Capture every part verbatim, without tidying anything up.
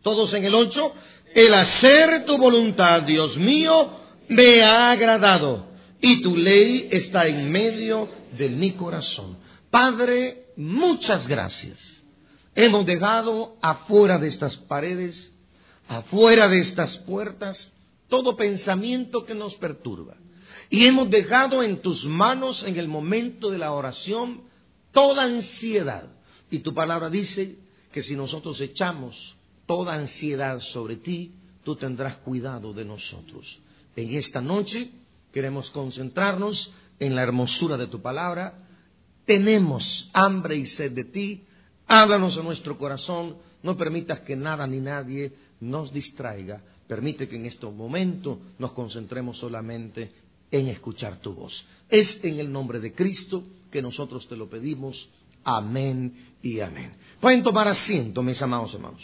Todos en el ocho. El hacer tu voluntad, Dios mío, me ha agradado, y tu ley está en medio de mi corazón. Padre, muchas gracias. Hemos dejado afuera de estas paredes, afuera de estas puertas, todo pensamiento que nos perturba. Y hemos dejado en tus manos, en el momento de la oración, toda ansiedad. Y tu palabra dice que si nosotros echamos toda ansiedad sobre ti, tú tendrás cuidado de nosotros. En esta noche queremos concentrarnos en la hermosura de tu palabra. Tenemos hambre y sed de ti. Háblanos a nuestro corazón. No permitas que nada ni nadie nos distraiga. Permite que en este momento nos concentremos solamente en escuchar tu voz. Es en el nombre de Cristo que nosotros te lo pedimos. Amén y amén. Pueden tomar asiento, mis amados hermanos.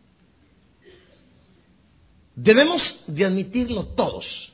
Debemos de admitirlo todos,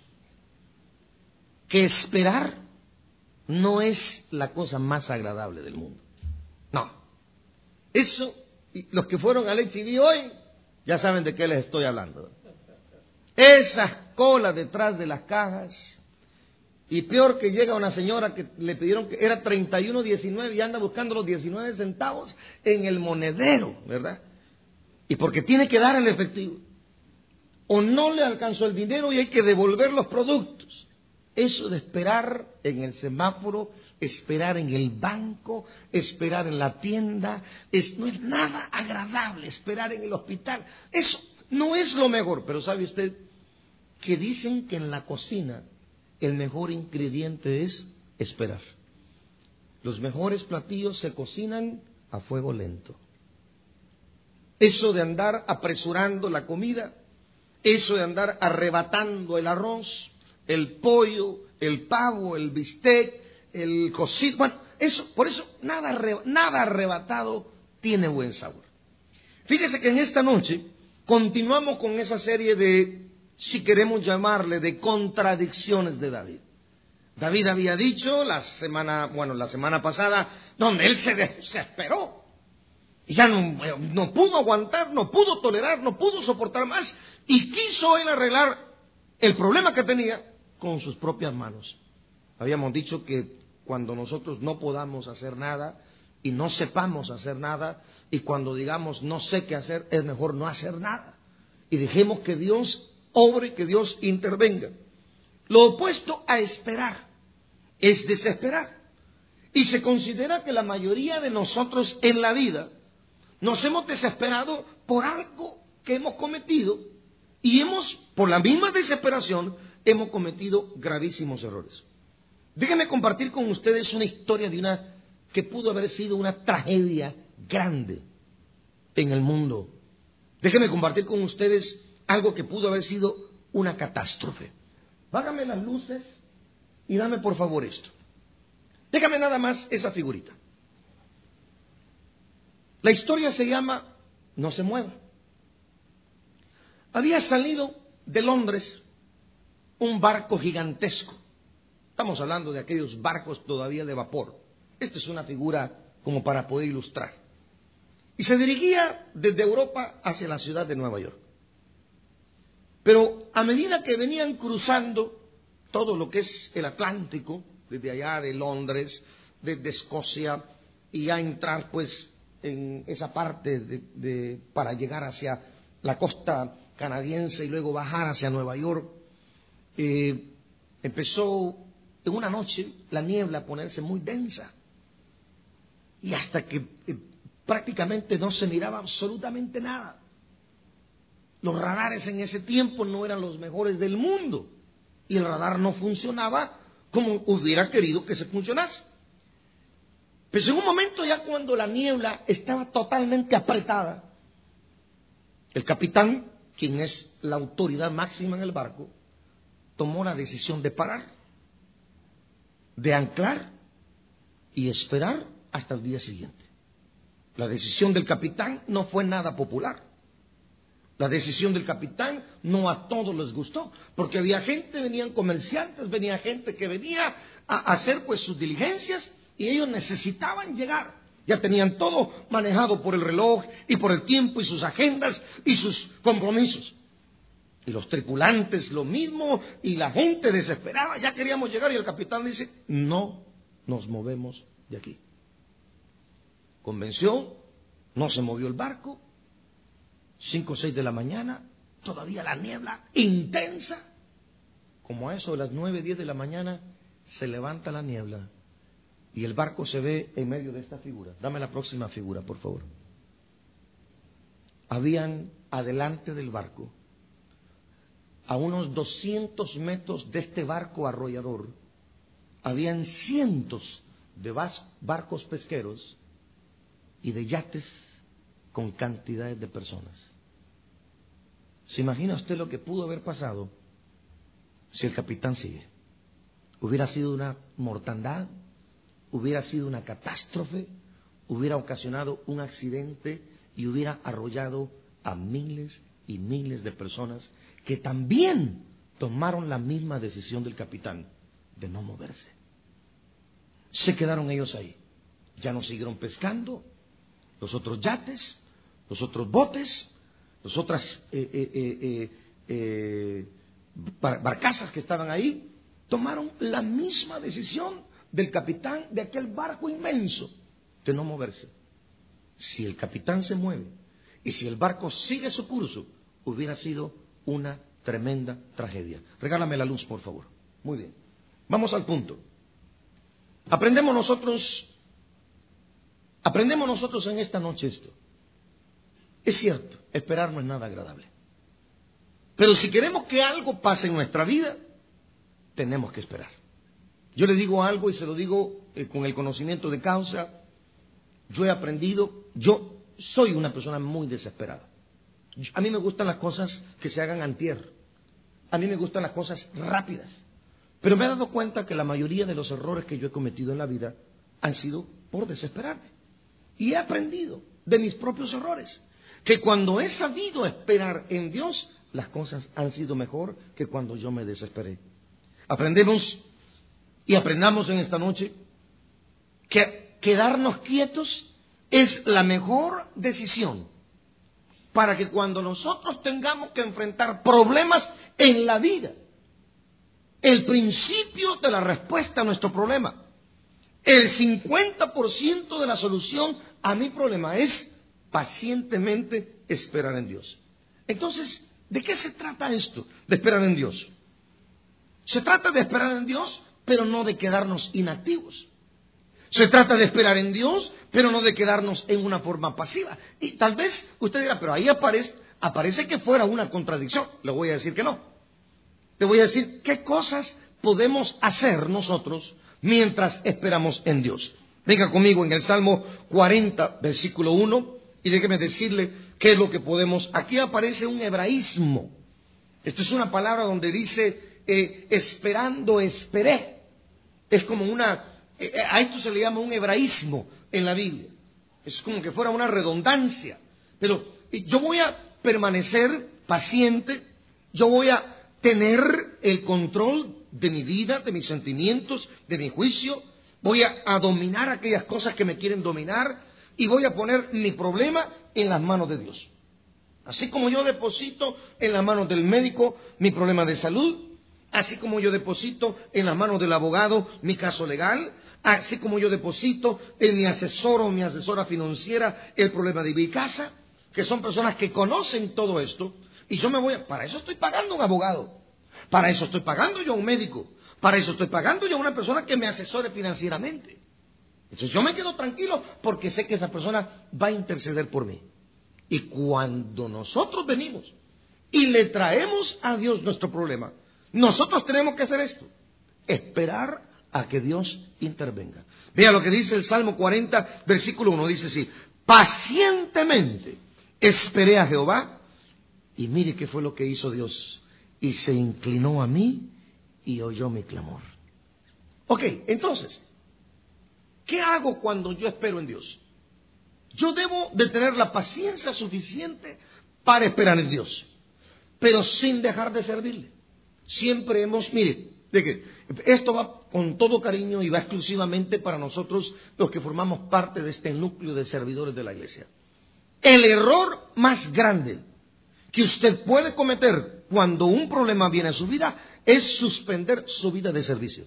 que esperar no es la cosa más agradable del mundo. No. Eso, los que fueron al H I V hoy, ya saben de qué les estoy hablando. Esas colas detrás de las cajas, y peor que llega una señora que le pidieron que era treinta y uno diecinueve y anda buscando los diecinueve centavos en el monedero, ¿verdad? Y porque tiene que dar el efectivo. O no le alcanzó el dinero y hay que devolver los productos. Eso de esperar en el semáforo, esperar en el banco, esperar en la tienda, es, no es nada agradable. Esperar en el hospital, eso no es lo mejor. Pero ¿sabe usted que dicen que en la cocina el mejor ingrediente es esperar? Los mejores platillos se cocinan a fuego lento. Eso de andar apresurando la comida, eso de andar arrebatando el arroz, el pollo, el pavo, el bistec, el cocido, bueno, eso, por eso nada, nada arrebatado tiene buen sabor. Fíjese que en esta noche continuamos con esa serie de, si queremos llamarle, de contradicciones de David. David había dicho la semana, bueno, la semana pasada, donde él se desesperó. Y ya no, no pudo aguantar, no pudo tolerar, no pudo soportar más. Y quiso él arreglar el problema que tenía con sus propias manos. Habíamos dicho que cuando nosotros no podamos hacer nada y no sepamos hacer nada, y cuando digamos no sé qué hacer, es mejor no hacer nada. Y dejemos que Dios obre, que Dios intervenga. Lo opuesto a esperar es desesperar. Y se considera que la mayoría de nosotros en la vida nos hemos desesperado por algo que hemos cometido y hemos, por la misma desesperación, hemos cometido gravísimos errores. Déjenme compartir con ustedes una historia de una que pudo haber sido una tragedia grande en el mundo. Déjenme compartir con ustedes algo que pudo haber sido una catástrofe. Bájame las luces y dame por favor esto. Déjame nada más esa figurita. La historia se llama No se mueva. Había salido de Londres un barco gigantesco. Estamos hablando de aquellos barcos todavía de vapor. Esta es una figura como para poder ilustrar. Y se dirigía desde Europa hacia la ciudad de Nueva York. Pero a medida que venían cruzando todo lo que es el Atlántico, desde allá de Londres, desde Escocia, y a entrar pues en esa parte de, de, para llegar hacia la costa canadiense y luego bajar hacia Nueva York, eh, empezó en una noche la niebla a ponerse muy densa y hasta que eh, prácticamente no se miraba absolutamente nada. Los radares en ese tiempo no eran los mejores del mundo y el radar no funcionaba como hubiera querido que se funcionase. Pero en un momento, ya cuando la niebla estaba totalmente apretada, el capitán, quien es la autoridad máxima en el barco, tomó la decisión de parar, de anclar y esperar hasta el día siguiente. La decisión del capitán no fue nada popular. La decisión del capitán no a todos les gustó, porque había gente, venían comerciantes, venía gente que venía a hacer pues sus diligencias y ellos necesitaban llegar. Ya tenían todo manejado por el reloj y por el tiempo y sus agendas y sus compromisos. Y los tripulantes lo mismo y la gente desesperada. Ya queríamos llegar y el capitán dice, no nos movemos de aquí. Convenció, no se movió el barco. Cinco o seis de la mañana, todavía la niebla intensa. Como a eso de las nueve, diez de la mañana, se levanta la niebla y el barco se ve en medio de esta figura. Dame la próxima figura, por favor. Habían adelante del barco, a unos doscientos metros de este barco arrollador, habían cientos de barcos pesqueros y de yates con cantidades de personas. ¿Se imagina usted lo que pudo haber pasado si el capitán sigue? Hubiera sido una mortandad, hubiera sido una catástrofe, hubiera ocasionado un accidente y hubiera arrollado a miles y miles de personas que también tomaron la misma decisión del capitán de no moverse. Se quedaron ellos ahí. Ya no siguieron pescando. Los otros yates, los otros botes, las otras eh, eh, eh, eh, barcazas que estaban ahí, tomaron la misma decisión del capitán de aquel barco inmenso de no moverse. Si el capitán se mueve y si el barco sigue su curso, hubiera sido una tremenda tragedia. Regálame la luz, por favor. Muy bien. Vamos al punto. Aprendemos nosotros, aprendemos nosotros en esta noche esto. Es cierto, esperar no es nada agradable. Pero si queremos que algo pase en nuestra vida, tenemos que esperar. Yo le digo algo y se lo digo eh, con el conocimiento de causa. Yo he aprendido, yo soy una persona muy desesperada. A mí me gustan las cosas que se hagan antier. A mí me gustan las cosas rápidas. Pero me he dado cuenta que la mayoría de los errores que yo he cometido en la vida han sido por desesperarme. Y he aprendido de mis propios errores que cuando he sabido esperar en Dios, las cosas han sido mejor que cuando yo me desesperé. Aprendemos y aprendamos en esta noche que quedarnos quietos es la mejor decisión para que cuando nosotros tengamos que enfrentar problemas en la vida, el principio de la respuesta a nuestro problema, el cincuenta por ciento de la solución a mi problema es pacientemente esperar en Dios. Entonces, ¿de qué se trata esto de esperar en Dios? Se trata de esperar en Dios, pero no de quedarnos inactivos. Se trata de esperar en Dios, pero no de quedarnos en una forma pasiva. Y tal vez usted dirá, pero ahí aparece, aparece que fuera una contradicción. Le voy a decir que no. Le voy a decir qué cosas podemos hacer nosotros mientras esperamos en Dios. Venga conmigo en el Salmo cuarenta, versículo uno, y déjeme decirle qué es lo que podemos. Aquí aparece un hebraísmo. Esta es una palabra donde dice eh, esperando esperé. Es como una... A esto se le llama un hebraísmo en la Biblia. Es como que fuera una redundancia. Pero yo voy a permanecer paciente, yo voy a tener el control de mi vida, de mis sentimientos, de mi juicio, voy a, a dominar aquellas cosas que me quieren dominar y voy a poner mi problema en las manos de Dios. Así como yo deposito en las manos del médico mi problema de salud, así como yo deposito en las manos del abogado mi caso legal, así como yo deposito en mi asesor o mi asesora financiera el problema de mi casa, que son personas que conocen todo esto, y yo me voy a... Para eso estoy pagando a un abogado, para eso estoy pagando yo a un médico, para eso estoy pagando yo a una persona que me asesore financieramente. Entonces yo me quedo tranquilo porque sé que esa persona va a interceder por mí. Y cuando nosotros venimos y le traemos a Dios nuestro problema, nosotros tenemos que hacer esto, esperar a que Dios intervenga. Vea lo que dice el Salmo cuarenta, versículo uno, dice así: pacientemente esperé a Jehová, y mire qué fue lo que hizo Dios, y se inclinó a mí y oyó mi clamor. Ok, entonces, ¿qué hago cuando yo espero en Dios? Yo debo de tener la paciencia suficiente para esperar en Dios, pero sin dejar de servirle. Siempre hemos, mire, de que esto va con todo cariño y va exclusivamente para nosotros los que formamos parte de este núcleo de servidores de la iglesia. El error más grande que usted puede cometer cuando un problema viene a su vida es suspender su vida de servicio.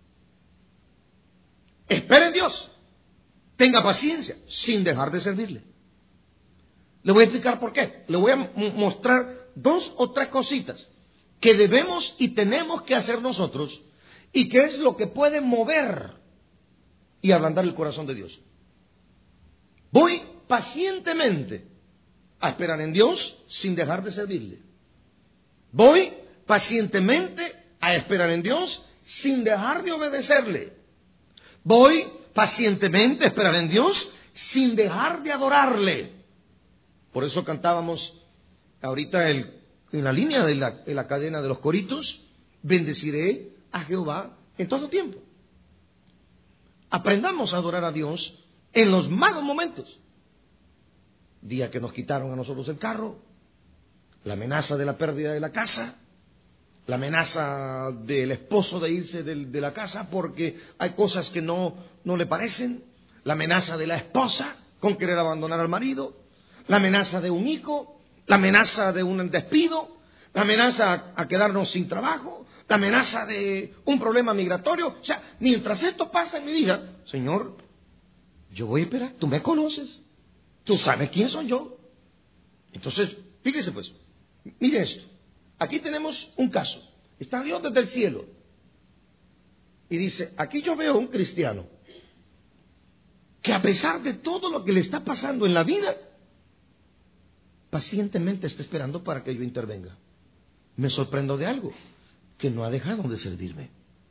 Espere en Dios, tenga paciencia, sin dejar de servirle. Le voy a explicar por qué. Le voy a mostrar dos o tres cositas que debemos y tenemos que hacer nosotros y que es lo que puede mover y ablandar el corazón de Dios. Voy pacientemente a esperar en Dios sin dejar de servirle. Voy pacientemente a esperar en Dios sin dejar de obedecerle. Voy pacientemente a esperar en Dios sin dejar de adorarle. Por eso cantábamos ahorita el, en la línea de la, de la cadena de los coritos, bendeciré a Jehová en todo tiempo. Aprendamos a adorar a Dios en los malos momentos. Día que nos quitaron a nosotros el carro, la amenaza de la pérdida de la casa, la amenaza del esposo de irse de, de la casa porque hay cosas que no, no le parecen, la amenaza de la esposa con querer abandonar al marido, la amenaza de un hijo, la amenaza de un despido, la amenaza a, a quedarnos sin trabajo, la amenaza de un problema migratorio. O sea, mientras esto pasa en mi vida, Señor, yo voy a esperar, tú me conoces, tú sabes quién soy yo. Entonces, fíjese pues, mire esto, aquí tenemos un caso, está Dios desde el cielo y dice, aquí yo veo un cristiano que a pesar de todo lo que le está pasando en la vida, pacientemente está esperando para que yo intervenga. Me sorprendo de algo, que no ha dejado de servirme.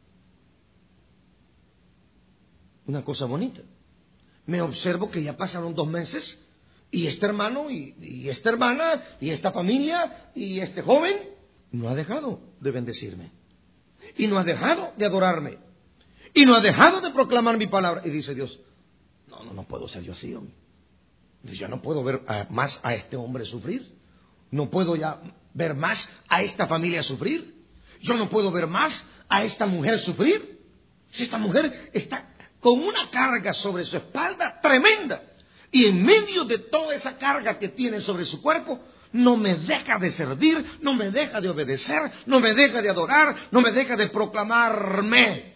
Una cosa bonita. Me observo que ya pasaron dos meses y este hermano y, y esta hermana y esta familia y este joven no ha dejado de bendecirme. Y no ha dejado de adorarme. Y no ha dejado de proclamar mi palabra. Y dice Dios, no, no, no puedo ser yo así, hombre. Ya no puedo ver a, más a este hombre sufrir. No puedo ya ver más a esta familia sufrir. Yo no puedo ver más a esta mujer sufrir. Si esta mujer está con una carga sobre su espalda tremenda. Y en medio de toda esa carga que tiene sobre su cuerpo, no me deja de servir, no me deja de obedecer, no me deja de adorar, no me deja de proclamarme.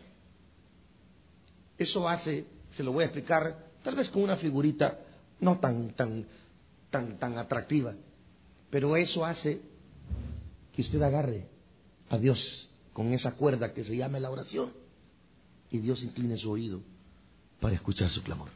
Eso hace, se lo voy a explicar, tal vez con una figurita no tan, tan, tan, tan atractiva, pero eso hace que usted agarre a Dios con esa cuerda que se llama la oración y Dios incline su oído para escuchar su clamor.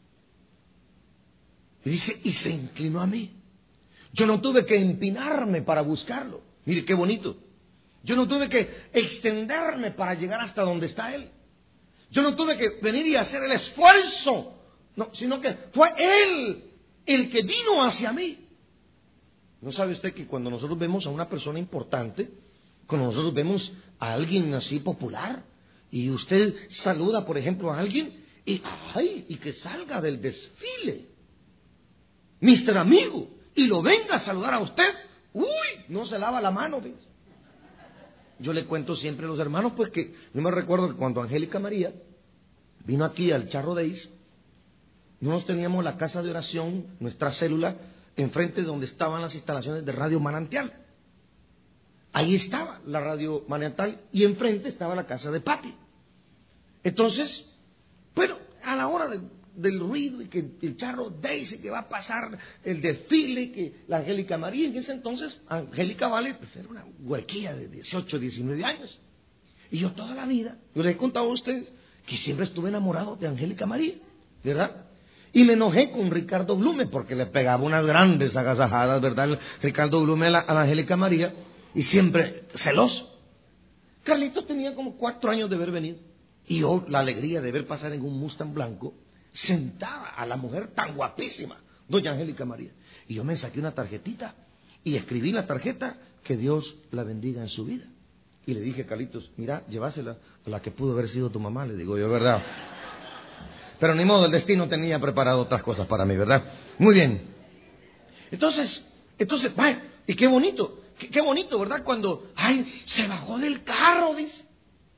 Y dice, y se inclinó a mí. Yo no tuve que empinarme para buscarlo. Mire qué bonito. Yo no tuve que extenderme para llegar hasta donde está Él. Yo no tuve que venir y hacer el esfuerzo. No, sino que fue Él el que vino hacia mí. ¿No sabe usted que cuando nosotros vemos a una persona importante, cuando nosotros vemos a alguien así popular, y usted saluda, por ejemplo, a alguien, y ay, y que salga del desfile, mister Amigo, y lo venga a saludar a usted, uy, no se lava la mano, ¿ves? Yo le cuento siempre a los hermanos, pues que yo me recuerdo que cuando Angélica María vino aquí al Charro Days, nosotros teníamos la casa de oración, nuestra célula, enfrente de donde estaban las instalaciones de Radio Manantial. Ahí estaba la Radio Manantial y enfrente estaba la casa de Pati. Entonces, bueno, a la hora de, del ruido y que el Charro Days, que va a pasar el desfile, que la Angélica María, en ese entonces, Angélica Vale, pues era una huerquilla de dieciocho, diecinueve años. Y yo toda la vida, yo les he contado a ustedes que siempre estuve enamorado de Angélica María, ¿verdad? Y me enojé con Ricardo Blume porque le pegaba unas grandes agasajadas, ¿verdad? Ricardo Blume a la, a la Angélica María, y siempre celoso. Carlitos tenía como cuatro años de haber venido. Y yo la alegría de ver pasar en un Mustang blanco, sentada a la mujer tan guapísima, doña Angélica María. Y yo me saqué una tarjetita y escribí en la tarjeta que Dios la bendiga en su vida. Y le dije, Carlitos, mira, llévasela a la que pudo haber sido tu mamá, le digo yo, ¿verdad? Pero ni modo, el destino tenía preparado otras cosas para mí, ¿verdad? Muy bien. Entonces, entonces, vaya, y qué bonito, qué, qué bonito, ¿verdad? Cuando, ay, se bajó del carro, dice.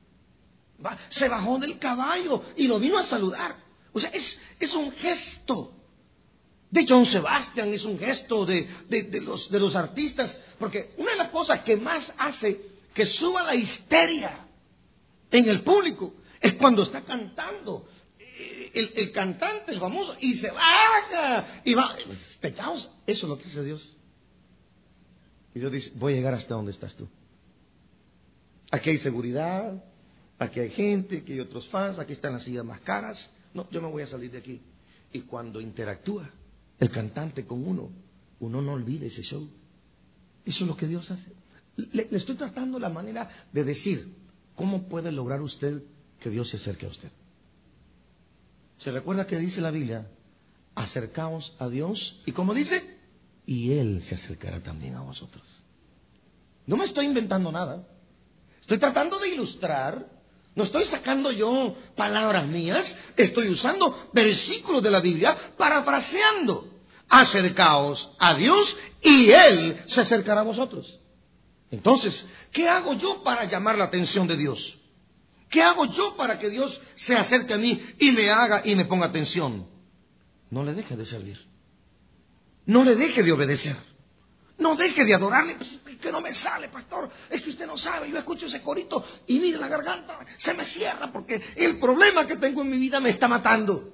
Se bajó del caballo y lo vino a saludar. O sea, es, es un gesto. De John Sebastian es un gesto de, de, de, los, de los artistas. Porque una de las cosas que más hace que suba la histeria en el público es cuando está cantando. El, el cantante es famoso y se baja y va. Pecados, eso es lo que hace Dios. Y Dios dice, voy a llegar hasta donde estás tú. Aquí hay seguridad, aquí hay gente, aquí hay otros fans, aquí están las sillas más caras. No, yo me voy a salir de aquí. Y cuando interactúa el cantante con uno, uno no olvida ese show. Eso es lo que Dios hace. Le, le estoy tratando la manera de decir, ¿cómo puede lograr usted que Dios se acerque a usted? ¿Se recuerda que dice la Biblia? Acercaos a Dios, y como dice, y Él se acercará también a vosotros. No me estoy inventando nada. Estoy tratando de ilustrar. No estoy sacando yo palabras mías. Estoy usando versículos de la Biblia, parafraseando. Acercaos a Dios y Él se acercará a vosotros. Entonces, ¿qué hago yo para llamar la atención de Dios? ¿Qué hago yo para que Dios se acerque a mí y me haga y me ponga atención? No le deje de servir. No le deje de obedecer. No deje de adorarle. Pues, que no me sale, pastor. Es que usted no sabe. Yo escucho ese corito y mire, la garganta se me cierra porque el problema que tengo en mi vida me está matando.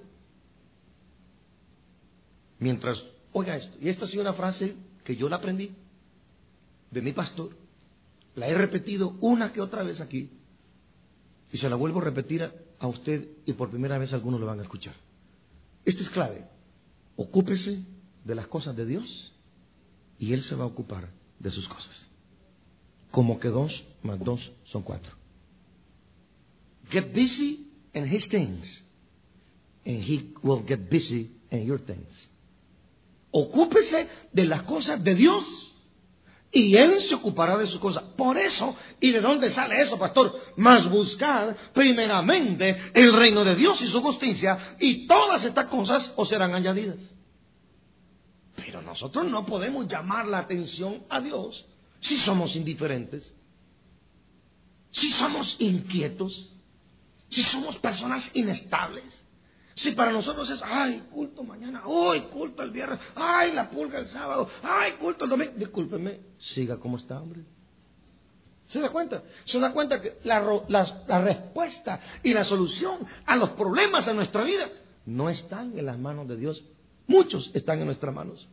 Mientras, oiga esto. Y esta ha sido una frase que yo la aprendí de mi pastor. La he repetido una que otra vez aquí. Y se la vuelvo a repetir a, a usted y por primera vez algunos lo van a escuchar. Esto es clave. Ocúpese de las cosas de Dios y Él se va a ocupar de sus cosas. Como que dos más dos son cuatro. Get busy in His things and He will get busy in your things. Ocúpese de las cosas de Dios y Él se ocupará de sus cosas. Por eso, ¿y de dónde sale eso, pastor? Más buscar primeramente el reino de Dios y su justicia, y todas estas cosas os serán añadidas. Pero nosotros no podemos llamar la atención a Dios si somos indiferentes, si somos inquietos, si somos personas inestables. Si para nosotros es, ay, culto mañana, hoy culto el viernes, ay, la pulga el sábado, ay, culto el domingo. Discúlpeme, siga como está, hombre. ¿Se da cuenta? Se da cuenta que la, la, la respuesta y la solución a los problemas de nuestra vida no están en las manos de Dios. Muchos están en nuestras manos.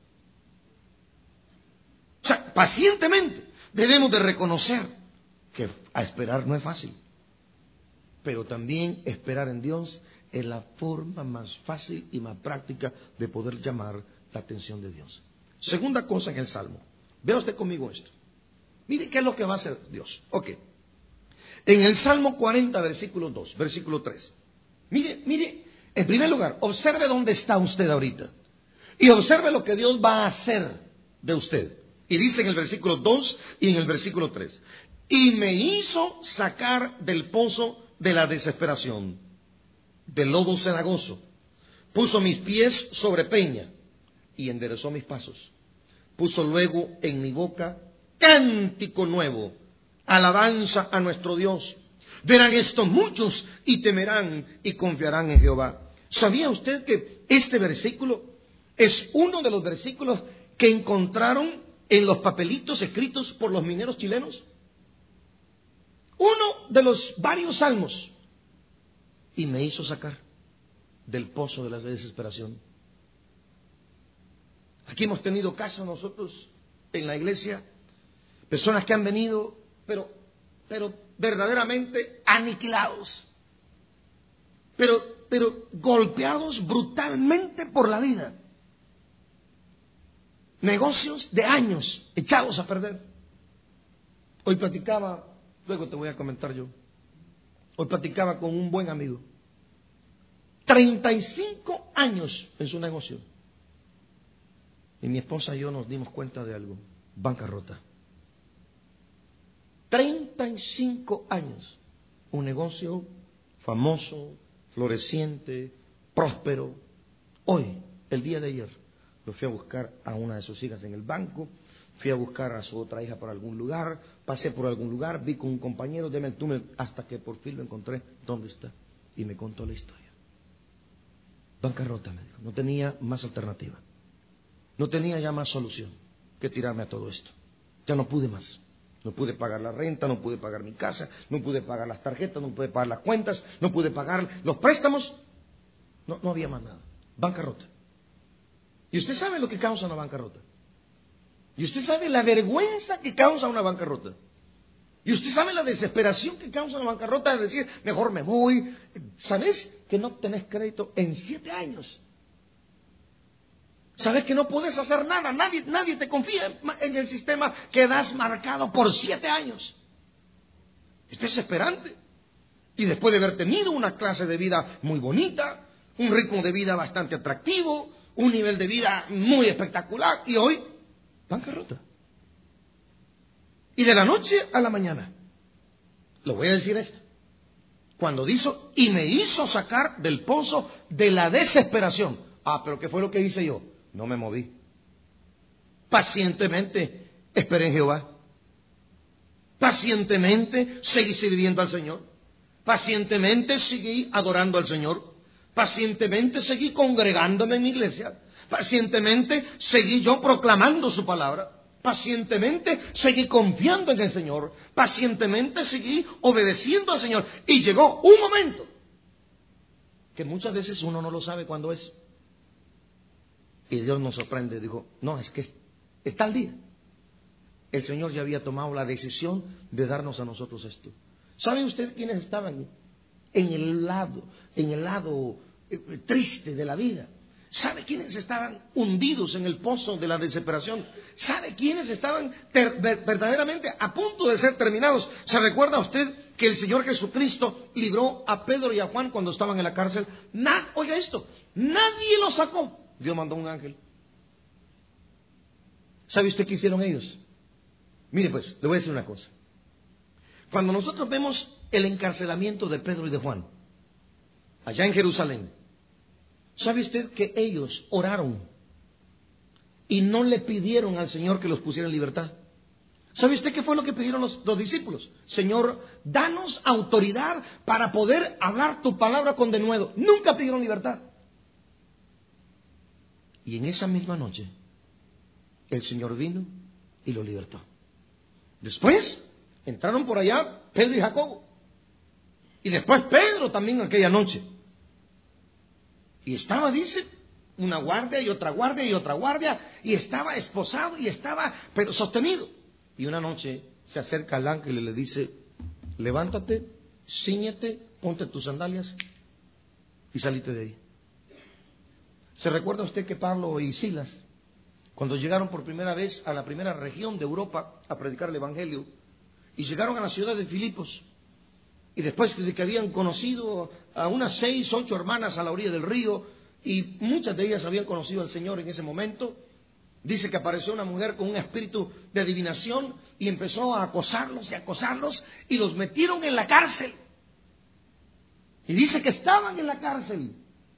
O sea, pacientemente debemos de reconocer que a esperar no es fácil. Pero también esperar en Dios es la forma más fácil y más práctica de poder llamar la atención de Dios. Segunda cosa en el Salmo. Vea usted conmigo esto. Mire qué es lo que va a hacer Dios. Ok. En el Salmo cuarenta, versículo dos, versículo tres. Mire, mire, en primer lugar, observe dónde está usted ahorita. Y observe lo que Dios va a hacer de usted. Y dice en el versículo dos y en el versículo tres. Y me hizo sacar del pozo de la desesperación, del lodo cenagoso. Puso mis pies sobre peña y enderezó mis pasos. Puso luego en mi boca cántico nuevo, alabanza a nuestro Dios. Verán esto muchos y temerán y confiarán en Jehová. ¿Sabía usted que este versículo es uno de los versículos que encontraron en los papelitos escritos por los mineros chilenos? Uno de los varios salmos. Y me hizo sacar del pozo de la desesperación. Aquí hemos tenido casos nosotros en la iglesia, personas que han venido, pero, pero verdaderamente aniquilados, pero, pero golpeados brutalmente por la vida. Negocios de años echados a perder. Hoy platicaba, luego te voy a comentar yo. Hoy platicaba con un buen amigo. treinta y cinco años en su negocio. Y mi esposa y yo nos dimos cuenta de algo. Bancarrota. treinta y cinco años. Un negocio famoso, floreciente, próspero. Hoy, el día de ayer, lo fui a buscar a una de sus hijas en el banco. Fui a buscar a su otra hija por algún lugar, pasé por algún lugar, vi con un compañero, deme el túnel, hasta que por fin lo encontré. ¿Dónde está? Y me contó la historia. Bancarrota, me dijo. No tenía más alternativa. No tenía ya más solución que tirarme a todo esto. Ya no pude más. No pude pagar la renta, no pude pagar mi casa, no pude pagar las tarjetas, no pude pagar las cuentas, no pude pagar los préstamos. No, no había más nada. Bancarrota. Y usted sabe lo que causa una bancarrota. Y usted sabe la vergüenza que causa una bancarrota. Y usted sabe la desesperación que causa una bancarrota de decir, mejor me voy. ¿Sabes que no tenés crédito en siete años? ¿Sabes que no puedes hacer nada? Nadie, nadie te confía en el sistema. Quedas marcado por siete años. Es desesperante. Y después de haber tenido una clase de vida muy bonita, un ritmo de vida bastante atractivo, un nivel de vida muy espectacular, y hoy, bancarrota. Y de la noche a la mañana, le voy a decir esto, cuando dijo, y me hizo sacar del pozo de la desesperación. Ah, pero ¿qué fue lo que hice yo? No me moví. Pacientemente esperé en Jehová. Pacientemente seguí sirviendo al Señor. Pacientemente seguí adorando al Señor. Pacientemente seguí congregándome en mi iglesia. Pacientemente seguí yo proclamando su palabra. Pacientemente seguí confiando en el Señor. Pacientemente seguí obedeciendo al Señor. Y llegó un momento que muchas veces uno no lo sabe cuándo es. Y Dios nos sorprende. Dijo, no, es que es, es tal día. El Señor ya había tomado la decisión de darnos a nosotros esto. ¿Sabe usted quiénes estaban en el lado, en el lado eh, triste de la vida? ¿Sabe quiénes estaban hundidos en el pozo de la desesperación? ¿Sabe quiénes estaban ter- verdaderamente a punto de ser terminados? ¿Se recuerda usted que el Señor Jesucristo libró a Pedro y a Juan cuando estaban en la cárcel? Na- Oiga esto, nadie los sacó. Dios mandó un ángel. ¿Sabe usted qué hicieron ellos? Mire pues, le voy a decir una cosa. Cuando nosotros vemos el encarcelamiento de Pedro y de Juan, allá en Jerusalén, ¿sabe usted que ellos oraron y no le pidieron al Señor que los pusiera en libertad? ¿Sabe usted qué fue lo que pidieron los, los discípulos? Señor, danos autoridad para poder hablar tu palabra con denuedo. Nunca pidieron libertad. Y en esa misma noche, el Señor vino y lo libertó. Después, entraron por allá Pedro y Jacobo. Y después Pedro también aquella noche. Y estaba, dice, una guardia y otra guardia y otra guardia. Y estaba esposado y estaba, pero sostenido. Y una noche se acerca al ángel y le dice, levántate, cíñete, ponte tus sandalias y salite de ahí. ¿Se recuerda usted que Pablo y Silas, cuando llegaron por primera vez a la primera región de Europa a predicar el Evangelio, y llegaron a la ciudad de Filipos, y después de que habían conocido a unas seis, ocho hermanas a la orilla del río, y muchas de ellas habían conocido al Señor en ese momento, dice que apareció una mujer con un espíritu de adivinación y empezó a acosarlos y acosarlos, y los metieron en la cárcel. Y dice que estaban en la cárcel.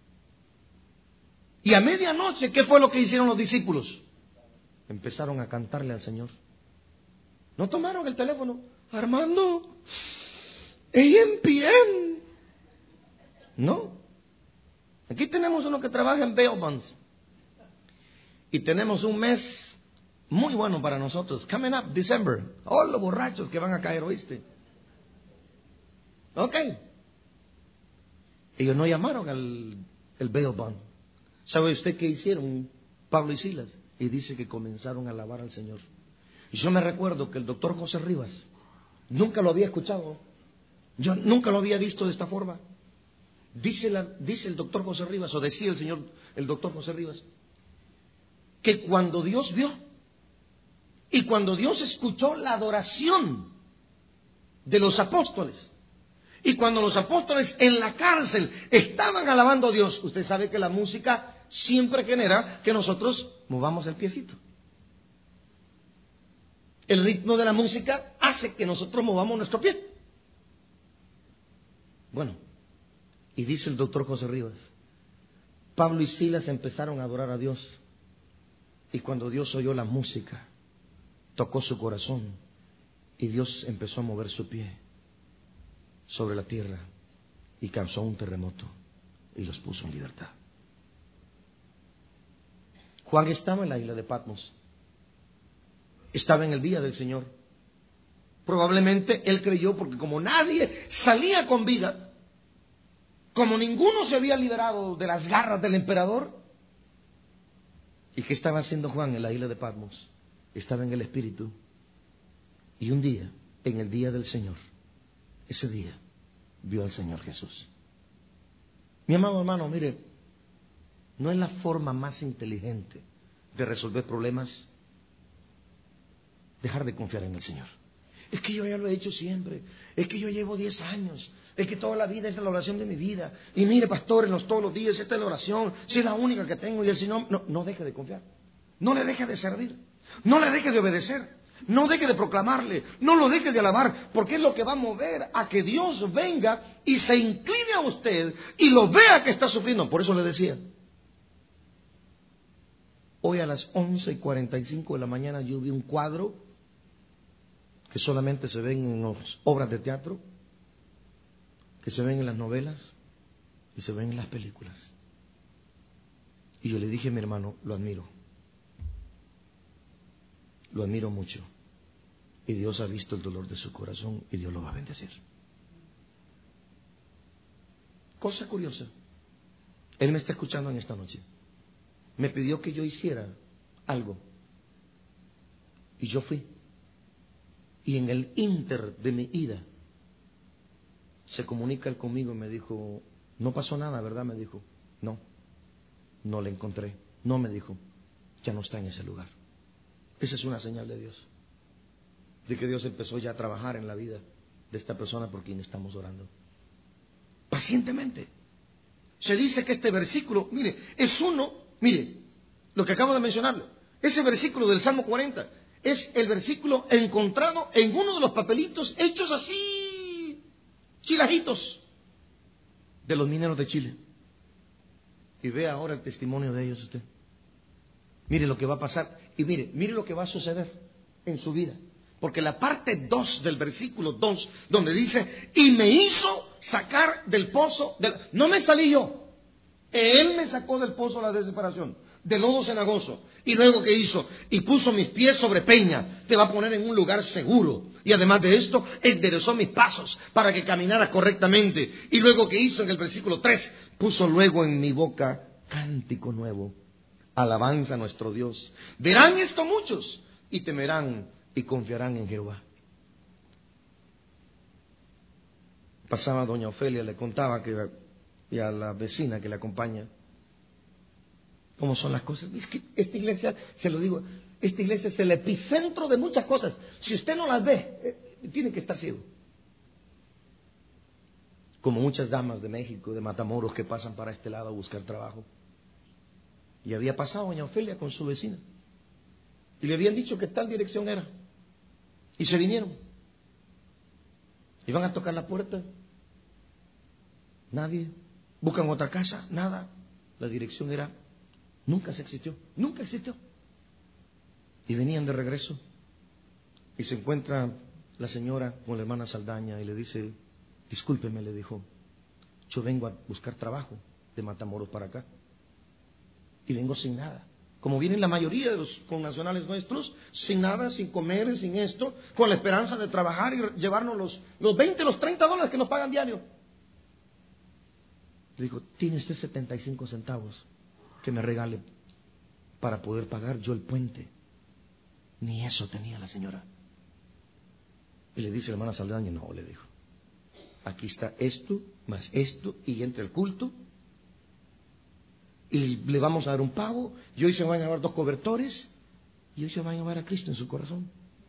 Y a medianoche, ¿qué fue lo que hicieron los discípulos? Empezaron a cantarle al Señor. No tomaron el teléfono. Armando, A M P M. No. Aquí tenemos uno que trabaja en bail bonds. Y tenemos un mes muy bueno para nosotros. Coming up, December. Oh, los borrachos que van a caer, ¿oíste? Ok. Ellos no llamaron al el bail bond. ¿Sabe usted qué hicieron Pablo y Silas? Y dice que comenzaron a alabar al Señor. Y yo me recuerdo que el doctor José Rivas, nunca lo había escuchado, yo nunca lo había visto de esta forma. Dice, la, dice el doctor José Rivas, o decía el señor, el doctor José Rivas, que cuando Dios vio y cuando Dios escuchó la adoración de los apóstoles, y cuando los apóstoles en la cárcel estaban alabando a Dios, usted sabe que la música siempre genera que nosotros movamos el piecito. El ritmo de la música hace que nosotros movamos nuestro pie. Bueno, y dice el doctor José Rivas, Pablo y Silas empezaron a adorar a Dios. Y cuando Dios oyó la música, tocó su corazón y Dios empezó a mover su pie sobre la tierra y causó un terremoto y los puso en libertad. Juan estaba en la isla de Patmos, estaba en el día del Señor. Probablemente él creyó, porque como nadie salía con vida, como ninguno se había liberado de las garras del emperador. ¿Y qué estaba haciendo Juan en la isla de Patmos? Estaba en el Espíritu. Y un día, en el día del Señor, ese día, vio al Señor Jesús. Mi amado hermano, mire, no es la forma más inteligente de resolver problemas dejar de confiar en el Señor. Es que yo ya lo he hecho siempre, es que yo llevo diez años, es que toda la vida es la oración de mi vida. Y mire, pastor, en los, todos los días esta es la oración, si es la única que tengo, y el Señor, no, no deje de confiar, no le deje de servir, no le deje de obedecer, no deje de proclamarle, no lo deje de alabar, porque es lo que va a mover a que Dios venga y se incline a usted y lo vea que está sufriendo. Por eso le decía, hoy a las once y cuarenta y cinco de la mañana yo vi un cuadro que solamente se ven en las obras de teatro, que se ven en las novelas y se ven en las películas. Y yo le dije a mi hermano, lo admiro, lo admiro mucho, y Dios ha visto el dolor de su corazón y Dios lo va a bendecir. Cosa curiosa, Él me está escuchando en esta noche, me pidió que yo hiciera algo y yo fui. Y en el ínter de mi ida, se comunica él conmigo y me dijo, no pasó nada, ¿verdad? Me dijo, no, no le encontré. No, me dijo, ya no está en ese lugar. Esa es una señal de Dios, de que Dios empezó ya a trabajar en la vida de esta persona por quien estamos orando. Pacientemente. Se dice que este versículo, mire, es uno, mire, lo que acabo de mencionarle, ese versículo del Salmo cuarenta, es el versículo encontrado en uno de los papelitos hechos así, chilajitos, de los mineros de Chile. Y vea ahora el testimonio de ellos usted. Mire lo que va a pasar y mire, mire lo que va a suceder en su vida. Porque la parte dos del versículo dos, donde dice, y me hizo sacar del pozo, del... no me salí yo, Él me sacó del pozo de la desesperación, del lodo cenagoso. Y luego, ¿qué hizo? Y puso mis pies sobre peña. Te va a poner en un lugar seguro. Y además de esto, enderezó mis pasos para que caminara correctamente. Y luego, ¿qué hizo? En el versículo tres, puso luego en mi boca cántico nuevo, alabanza a nuestro Dios. Verán esto muchos y temerán y confiarán en Jehová. Pasaba doña Ofelia, le contaba que, y a la vecina que le acompaña, cómo son las cosas. Es que esta iglesia, se lo digo, esta iglesia es el epicentro de muchas cosas. Si usted no las ve, eh, tiene que estar ciego. Como muchas damas de México, de Matamoros, que pasan para este lado a buscar trabajo. Y había pasado doña Ofelia con su vecina. Y le habían dicho que tal dirección era. Y se vinieron. Iban a tocar la puerta. Nadie. Buscan otra casa. Nada. La dirección era... Nunca se existió, nunca existió. Y venían de regreso y se encuentra la señora con la hermana Saldaña y le dice, discúlpeme, le dijo, yo vengo a buscar trabajo de Matamoros para acá y vengo sin nada. Como vienen la mayoría de los connacionales nuestros, sin nada, sin comer, sin esto, con la esperanza de trabajar y llevarnos los, los veinte, los treinta dólares que nos pagan diario. Le dijo, ¿tiene usted setenta y cinco centavos? Que me regale para poder pagar yo el puente. Ni eso tenía la señora. Y le dice la hermana Saldaña, no, le dijo, aquí está esto, más esto, y entra el culto, y le vamos a dar un pago, y hoy se van a llevar dos cobertores, y hoy se van a llevar a Cristo en su corazón.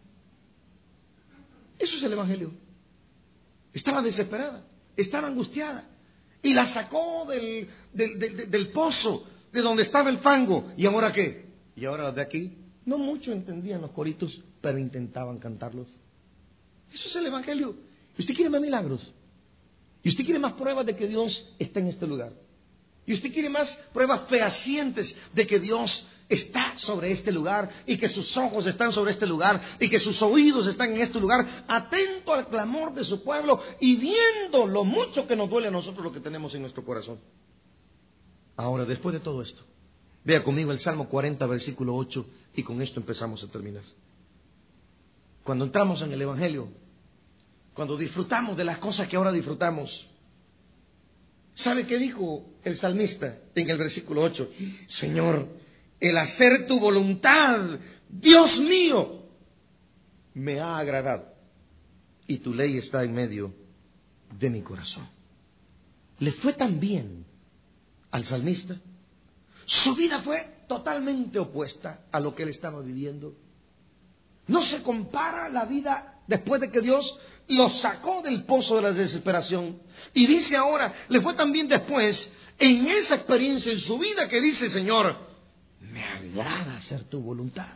Eso es el Evangelio. Estaba desesperada, estaba angustiada, y la sacó del, del, del, del pozo, de donde estaba el fango. ¿Y ahora qué? Y ahora los de aquí no mucho entendían los coritos, pero intentaban cantarlos. Eso es el Evangelio. ¿Y usted quiere más milagros? ¿Y usted quiere más pruebas de que Dios está en este lugar? ¿Y usted quiere más pruebas fehacientes de que Dios está sobre este lugar, y que sus ojos están sobre este lugar, y que sus oídos están en este lugar, atento al clamor de su pueblo y viendo lo mucho que nos duele a nosotros lo que tenemos en nuestro corazón. Ahora, después de todo esto, vea conmigo el Salmo cuarenta, versículo ocho, y con esto empezamos a terminar. Cuando entramos en el Evangelio, cuando disfrutamos de las cosas que ahora disfrutamos, ¿sabe qué dijo el salmista en el versículo ocho? Señor, el hacer tu voluntad, Dios mío, me ha agradado, y tu ley está en medio de mi corazón. Le fue tan bien al salmista. Su vida fue totalmente opuesta a lo que él estaba viviendo. No se compara la vida después de que Dios lo sacó del pozo de la desesperación. Y dice ahora, le fue también después, en esa experiencia en su vida, que dice, Señor, me agrada hacer tu voluntad.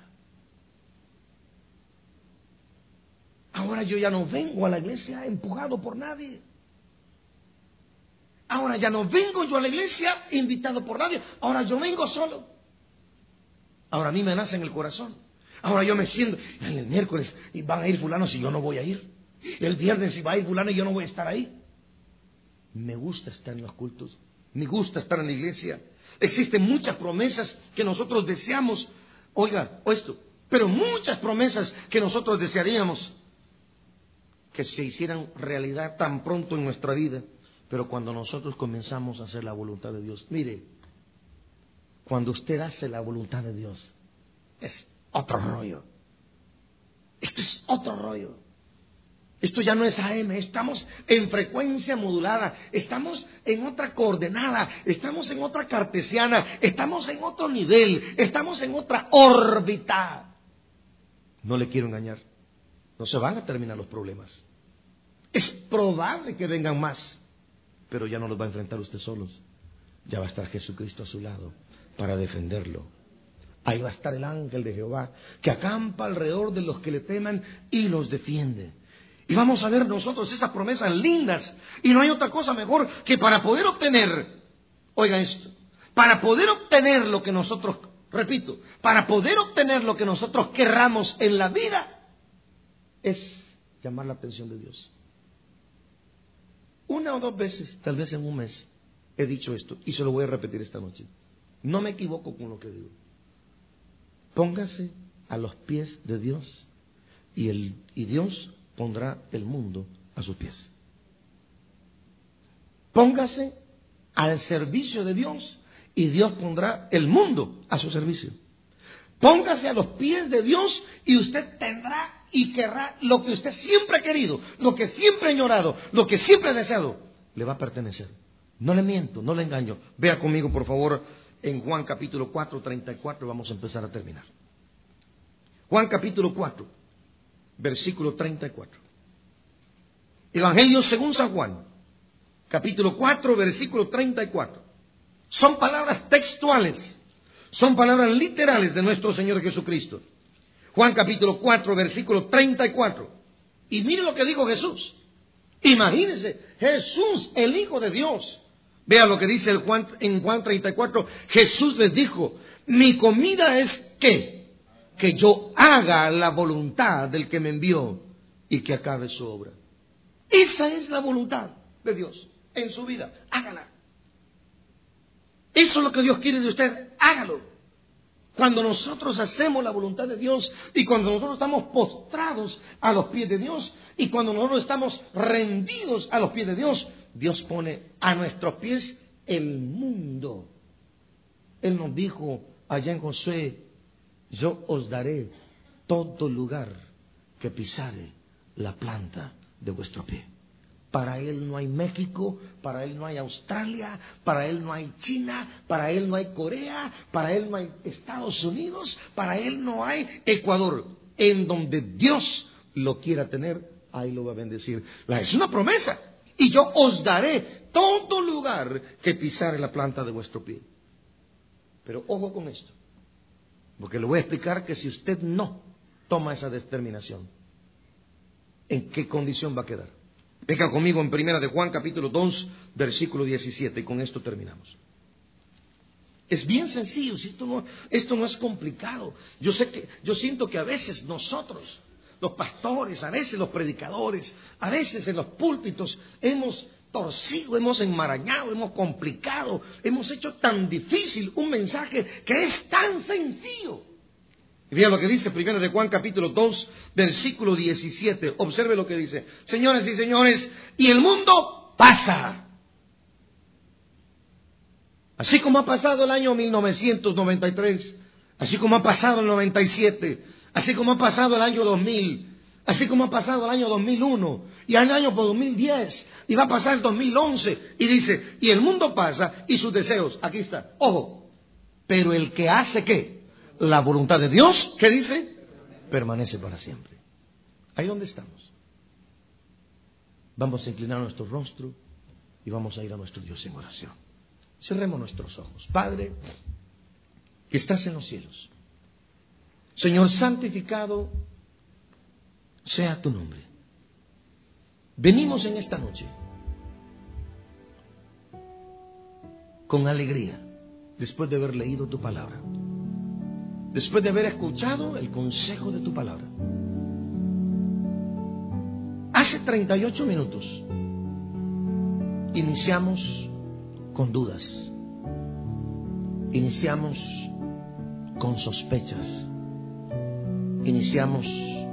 Ahora yo ya no vengo a la iglesia empujado por nadie. Ahora ya no vengo yo a la iglesia invitado por nadie. Ahora yo vengo solo. Ahora a mí me nace en el corazón. Ahora yo me siento, el miércoles y van a ir fulanos y yo no voy a ir. El viernes si va a ir fulano y yo no voy a estar ahí. Me gusta estar en los cultos. Me gusta estar en la iglesia. Existen muchas promesas que nosotros deseamos. Oiga, o esto, pero muchas promesas que nosotros desearíamos que se hicieran realidad tan pronto en nuestra vida. Pero cuando nosotros comenzamos a hacer la voluntad de Dios, mire, cuando usted hace la voluntad de Dios, es otro rollo. Esto es otro rollo. Esto ya no es A M, estamos en frecuencia modulada, estamos en otra coordenada, estamos en otra cartesiana, estamos en otro nivel, estamos en otra órbita. No le quiero engañar, no se van a terminar los problemas. Es probable que vengan más, pero ya no los va a enfrentar usted solos. Ya va a estar Jesucristo a su lado para defenderlo. Ahí va a estar el ángel de Jehová que acampa alrededor de los que le teman y los defiende. Y vamos a ver nosotros esas promesas lindas. Y no hay otra cosa mejor que para poder obtener, oiga esto, para poder obtener lo que nosotros, repito, para poder obtener lo que nosotros querramos en la vida, es llamar la atención de Dios. Una o dos veces, tal vez en un mes, he dicho esto y se lo voy a repetir esta noche. No me equivoco con lo que digo. Póngase a los pies de Dios y, el, y Dios pondrá el mundo a sus pies. Póngase al servicio de Dios y Dios pondrá el mundo a su servicio. Póngase a los pies de Dios y usted tendrá y querrá lo que usted siempre ha querido, lo que siempre ha añorado, lo que siempre ha deseado, le va a pertenecer. No le miento, no le engaño. Vea conmigo, por favor, en Juan capítulo cuatro, treinta y cuatro, vamos a empezar a terminar. Juan capítulo cuatro, versículo treinta y cuatro. Evangelio según San Juan, capítulo cuatro, versículo treinta y cuatro. Son palabras textuales, son palabras literales de nuestro Señor Jesucristo. Juan capítulo cuatro, versículo treinta y cuatro. Y mire lo que dijo Jesús. Imagínense, Jesús, el Hijo de Dios. Vea lo que dice el Juan, en Juan treinta y cuatro. Jesús les dijo, mi comida es ¿qué? Que yo haga la voluntad del que me envió y que acabe su obra. Esa es la voluntad de Dios en su vida. Hágala. Eso es lo que Dios quiere de usted. Hágalo. Cuando nosotros hacemos la voluntad de Dios y cuando nosotros estamos postrados a los pies de Dios y cuando nosotros estamos rendidos a los pies de Dios, Dios pone a nuestros pies el mundo. Él nos dijo allá en Josué, yo os daré todo lugar que pisare la planta de vuestro pie. Para Él no hay México, para Él no hay Australia, para Él no hay China, para Él no hay Corea, para Él no hay Estados Unidos, para Él no hay Ecuador. En donde Dios lo quiera tener, ahí lo va a bendecir. Es una promesa. Y yo os daré todo lugar que pisare la planta de vuestro pie. Pero ojo con esto, porque le voy a explicar que si usted no toma esa determinación, ¿en qué condición va a quedar? Venga conmigo en Primera de Juan, capítulo dos, versículo diecisiete, y con esto terminamos. Es bien sencillo, si esto no, esto no es complicado. Yo sé que, yo siento que a veces nosotros, los pastores, a veces los predicadores, a veces en los púlpitos hemos torcido, hemos enmarañado, hemos complicado, hemos hecho tan difícil un mensaje que es tan sencillo. Y vean lo que dice primero de Juan capítulo dos, versículo diecisiete. Observe lo que dice. Señores y señores, y el mundo pasa. Así como ha pasado el año mil novecientos noventa y tres, así como ha pasado el noventa y siete, así como ha pasado el año dos mil, así como ha pasado el año dos mil uno, y el año dos mil diez, y va a pasar el dos mil once, y dice, y el mundo pasa, y sus deseos, aquí está, ojo, pero el que hace ¿qué? La voluntad de Dios, ¿qué dice? Permanece para siempre. Ahí donde estamos. Vamos a inclinar nuestro rostro y vamos a ir a nuestro Dios en oración. Cerremos nuestros ojos. Padre, que estás en los cielos, Señor, santificado sea tu nombre. Venimos en esta noche con alegría, después de haber leído tu palabra, después de haber escuchado el consejo de tu palabra. Hace treinta y ocho minutos iniciamos con dudas, iniciamos con sospechas, iniciamos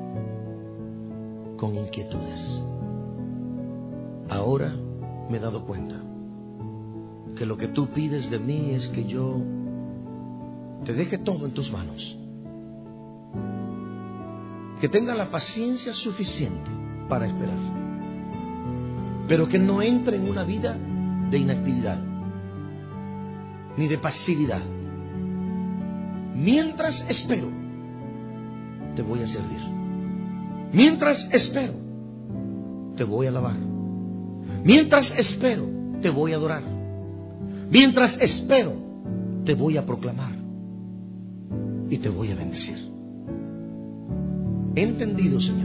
con inquietudes. Ahora me he dado cuenta que lo que tú pides de mí es que yo te deje todo en tus manos, que tenga la paciencia suficiente para esperar, pero que no entre en una vida de inactividad ni de pasividad. Mientras espero, te voy a servir. Mientras espero, te voy a alabar. Mientras espero, te voy a adorar. Mientras espero, te voy a proclamar y te voy a bendecir. He entendido, Señor,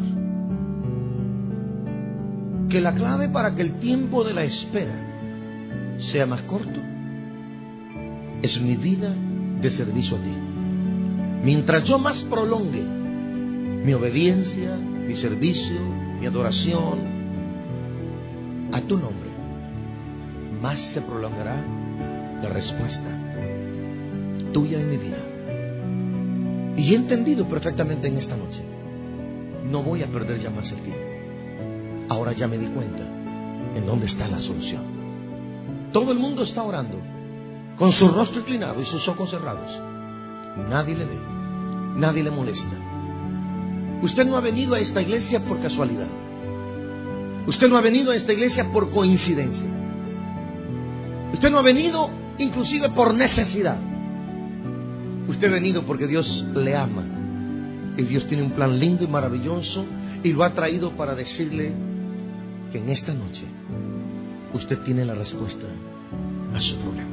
que la clave para que el tiempo de la espera sea más corto es mi vida de servicio a ti. Mientras yo más prolongue mi obediencia, mi servicio, mi adoración a tu nombre, más se prolongará la respuesta tuya en mi vida. Y he entendido perfectamente en esta noche, no voy a perder ya más el tiempo. Ahora ya me di cuenta en dónde está la solución. Todo el mundo está orando con su rostro inclinado y sus ojos cerrados. Nadie le ve, nadie le molesta. Usted no ha venido a esta iglesia por casualidad. Usted no ha venido a esta iglesia por coincidencia. Usted no ha venido inclusive por necesidad. Usted ha venido porque Dios le ama. Y Dios tiene un plan lindo y maravilloso y lo ha traído para decirle que en esta noche usted tiene la respuesta a su problema.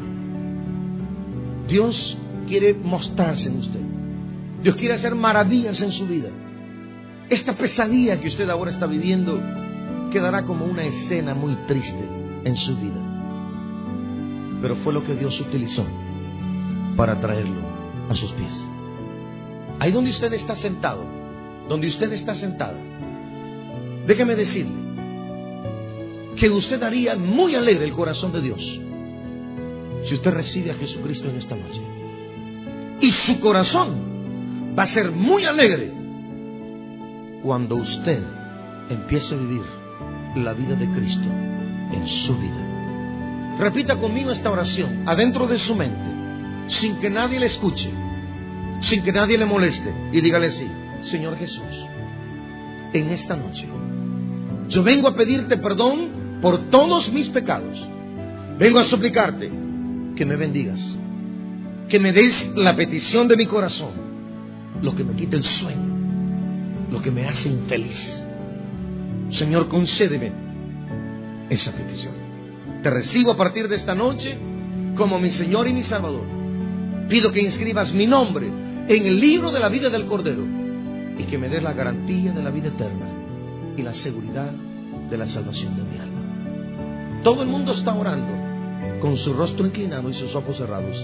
Dios quiere mostrarse en usted. Dios quiere hacer maravillas en su vida. Esta pesadilla que usted ahora está viviendo quedará como una escena muy triste en su vida. Pero fue lo que Dios utilizó para traerlo a sus pies. Ahí donde usted está sentado, donde usted está sentada, déjeme decirle que usted haría muy alegre el corazón de Dios si usted recibe a Jesucristo en esta noche. Y su corazón va a ser muy alegre cuando usted empiece a vivir la vida de Cristo en su vida. Repita conmigo esta oración adentro de su mente, sin que nadie le escuche, sin que nadie le moleste, y dígale así: Señor Jesús, en esta noche yo vengo a pedirte perdón por todos mis pecados. Vengo a suplicarte que me bendigas, que me des la petición de mi corazón, lo que me quita el sueño, lo que me hace infeliz. Señor, concédeme esa petición. Te recibo a partir de esta noche como mi Señor y mi Salvador. Pido que inscribas mi nombre en el libro de la vida del Cordero y que me des la garantía de la vida eterna y la seguridad de la salvación de mi alma. Todo el mundo está orando con su rostro inclinado y sus ojos cerrados.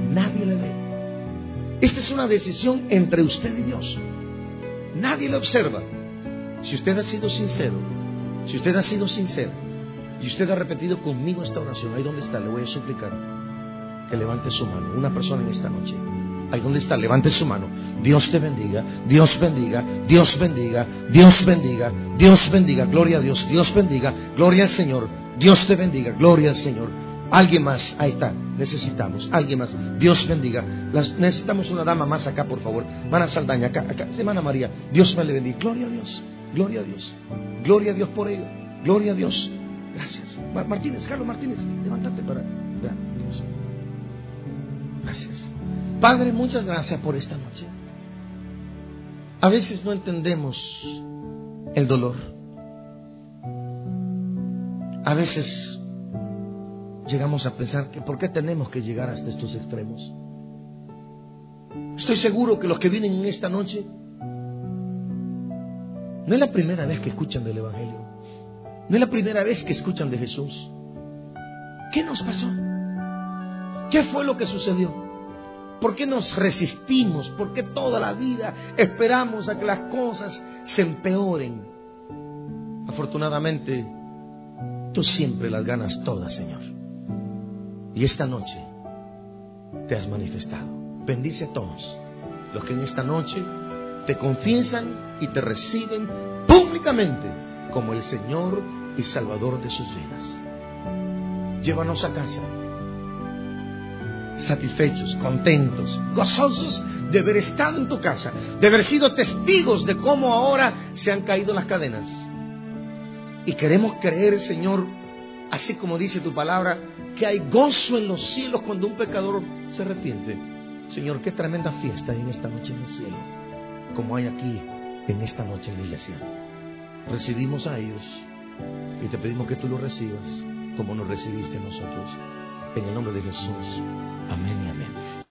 nadie le ve. Esta es una decisión entre usted y Dios. Nadie le observa. Si usted ha sido sincero, si usted ha sido sincera y usted ha repetido conmigo esta oración, ahí donde está, le voy a suplicar que levante su mano. Una persona en esta noche, ahí donde está, levante su mano. Dios te bendiga, Dios bendiga, Dios bendiga, Dios bendiga, Dios bendiga, gloria a Dios, Dios bendiga, gloria al Señor, Dios te bendiga, gloria al Señor. Alguien más, ahí está, necesitamos, alguien más, Dios bendiga. Las, necesitamos una dama más acá, por favor. Hermana Saldaña, acá, acá, hermana María, Dios me le bendiga, gloria a Dios, gloria a Dios, gloria a Dios por ello, gloria a Dios. Gracias. Mar- Martínez, Carlos Martínez, levántate para... Ya, Dios. Gracias. Padre, muchas gracias por esta noche. A veces no entendemos el dolor. A veces llegamos a pensar que ¿por qué tenemos que llegar hasta estos extremos? Estoy seguro que los que vienen en esta noche no es la primera vez que escuchan del Evangelio. No es la primera vez que escuchan de Jesús. ¿Qué nos pasó? ¿Qué fue lo que sucedió? ¿Por qué nos resistimos? ¿Por qué toda la vida esperamos a que las cosas se empeoren? Afortunadamente, tú siempre las ganas todas, Señor. Y esta noche te has manifestado. Bendice a todos los que en esta noche te confiesan y te reciben públicamente como el Señor y Salvador de sus vidas. Llévanos a casa satisfechos, contentos, gozosos de haber estado en tu casa, de haber sido testigos de cómo ahora se han caído las cadenas. Y queremos creer, Señor, así como dice tu palabra, que hay gozo en los cielos cuando un pecador se arrepiente. Señor, qué tremenda fiesta hay en esta noche en el cielo, como hay aquí en esta noche en la iglesia. Recibimos a ellos y te pedimos que tú los recibas como nos recibiste a nosotros. En el nombre de Jesús. Amén y amén.